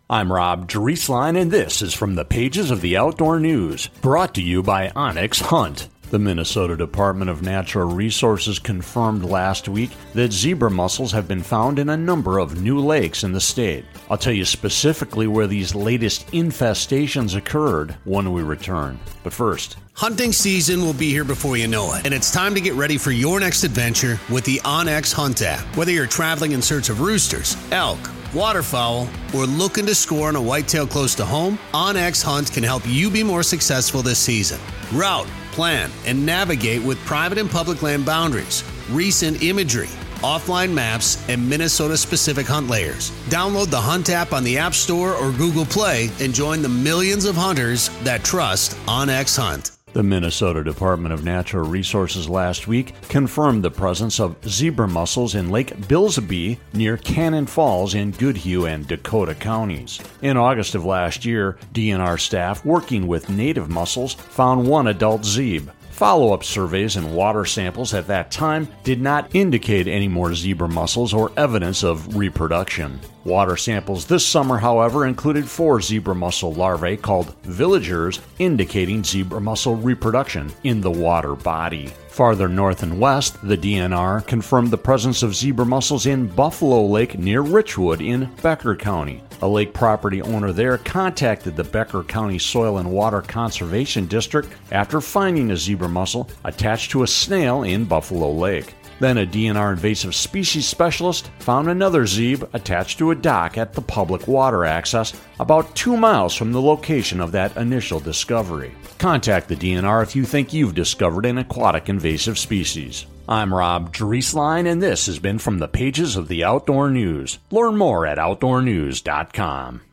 I'm Rob Drieslein, and this is from the pages of the Outdoor News, brought to you by Onyx Hunt. The Minnesota Department of Natural Resources confirmed last week that zebra mussels have been found in a number of new lakes in the state. I'll tell you specifically where these latest infestations occurred when we return. But first, hunting season will be here before you know it, and it's time to get ready for your next adventure with the onX Hunt app. Whether you're traveling in search of roosters, elk, waterfowl, or looking to score on a whitetail close to home, onX Hunt can help you be more successful this season. Route, plan, and navigate with private and public land boundaries, recent imagery, offline maps, and Minnesota-specific hunt layers. Download the Hunt app on the App Store or Google Play and join the millions of hunters that trust onX Hunt. The Minnesota Department of Natural Resources last week confirmed the presence of zebra mussels in Lake Bilsby near Cannon Falls in Goodhue and Dakota counties. In August of last year, DNR staff working with native mussels found one adult zebra. Follow-up surveys and water samples at that time did not indicate any more zebra mussels or evidence of reproduction. Water samples this summer, however, included 4 zebra mussel larvae called villagers, indicating zebra mussel reproduction in the water body. Farther north and west, the DNR confirmed the presence of zebra mussels in Buffalo Lake near Richwood in Becker County. A lake property owner there contacted the Becker County Soil and Water Conservation District after finding a zebra mussel attached to a snail in Buffalo Lake. Then a DNR invasive species specialist found another zebra attached to a dock at the public water access about 2 miles from the location of that initial discovery. Contact the DNR if you think you've discovered an aquatic invasive species. I'm Rob Drieslein, and this has been from the pages of the Outdoor News. Learn more at outdoornews.com.